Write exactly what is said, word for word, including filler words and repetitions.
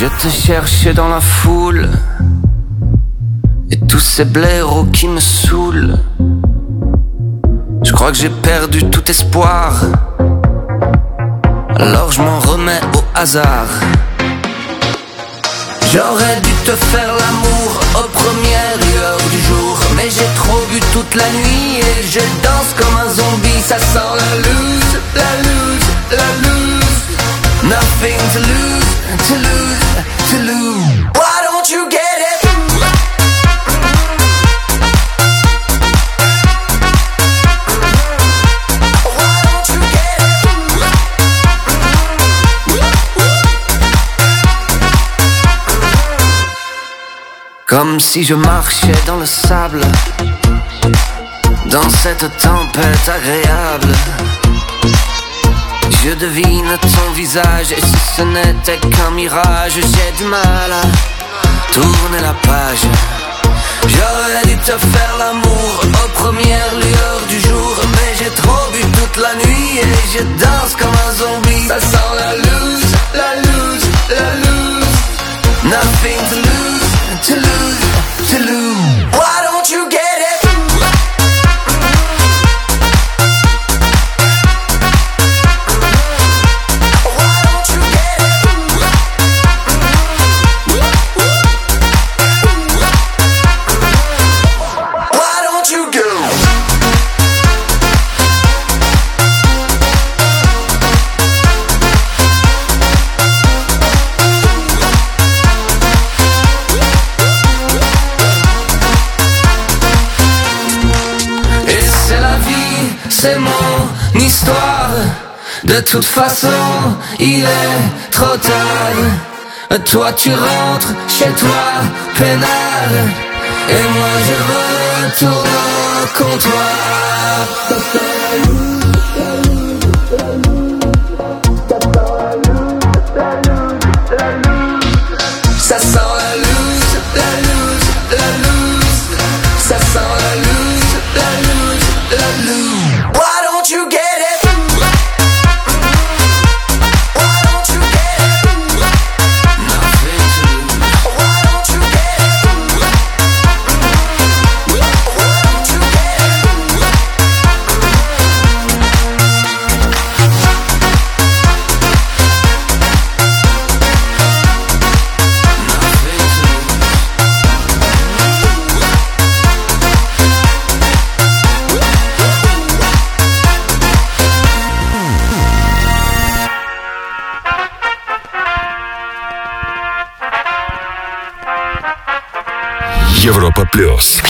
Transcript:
te cherchais dans la foule, et tous ces blaireaux qui me saoulent. Je crois que j'ai perdu tout espoir, alors je m'en remets au hasard. J'aurais dû te faire l'amour aux premières lueurs du jour, mais j'ai trop bu toute la nuit et je danse comme un zombie. Ça sent la loose, la loose, la loose. Nothing to lose, to lose, to lose. Why don't you get it? Comme si je marchais dans le sable, dans cette tempête agréable. Je devine ton visage, et si ce n'était qu'un mirage, j'ai du mal à tourner la page. J'aurais dû te faire l'amour aux premières lueurs du jour, mais j'ai trop bu toute la nuit et je danse comme un zombie. Ça sent la loose, la loose, la loose. Nothing to lose, to lose, to lose. Why don't you get it? Why don't you get it? Why don't you go? C'est mon histoire. De toute façon, il est trop tard. Toi tu rentres chez toi, peinard, et moi je retourne au comptoir. Ça sent la loose, la loose, la loose. Ça sent la loose, la loose, la loose. Why don't you get it? Why don't you get it? Nothing to lose. Why don't you get it? Why don't you get it? Европа плюс.